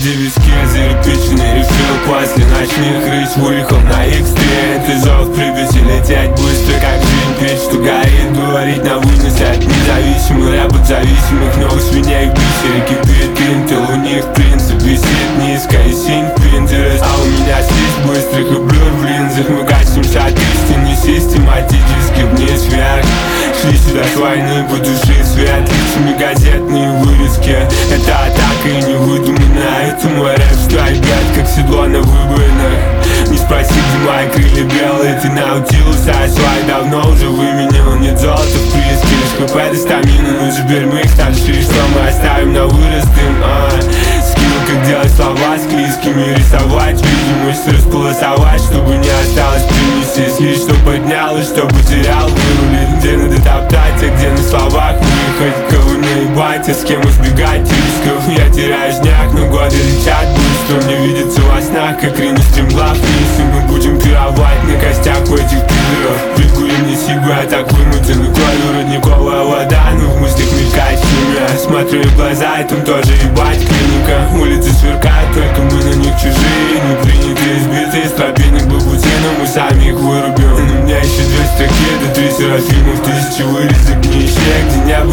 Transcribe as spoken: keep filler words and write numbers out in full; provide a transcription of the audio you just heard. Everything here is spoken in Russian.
где виски зарепиченный рефил. После ночных рысь выехал на икс три. Это зов Припяти, лететь быстро, как жизнь. Печь, что горит, говорить на вынос от независимых рэп от зависимых. Ног свиней в бисере кипит интел. У них принцип висит низко и синь Pinterest. А у меня слизь быстрых и блюр в линзах. Мы гасим шаг истины систематически вниз вверх. Шли сюда с войны по душе свет, лицами газетные вырезки. Это атака и не выдуманная. Это мой рэп страйкбет, как седло на выбоинах. Не спроси, где мои крылья белые. Ты наутилус, а свай давно уже выменил. Нет золота в приске, лишь хп до стамина. Ну теперь мы их старшие, что мы оставим на вырастым, а скилл, как делать слова склизкими. Рисовать видимость, располосовать, чтобы не осталось примеси. Слить, что поднял и что потерял. Вырулить, где надо топтать, а где на словах выехать. Кого наебать, а с кем избегать рисков. Я теряю жняк, но годы летят быстро. Мне видится во снах, как ринус стремглав вниз. И мы будем пировать на костях у этих пидоров. Прикурим не сигу, я так вымутен. Кровью родниковая вода, но в мыслях мелькает химия. Смотрю в глаза, и там тоже ебать клиника. Улицы сверкают, только мы на них чужие. Не принятые, избитые, с тропинок бабутина. Мы сами их вырубим. У меня еще две строки, до три серафимов. Тысячи вырезок, не ищи, где небо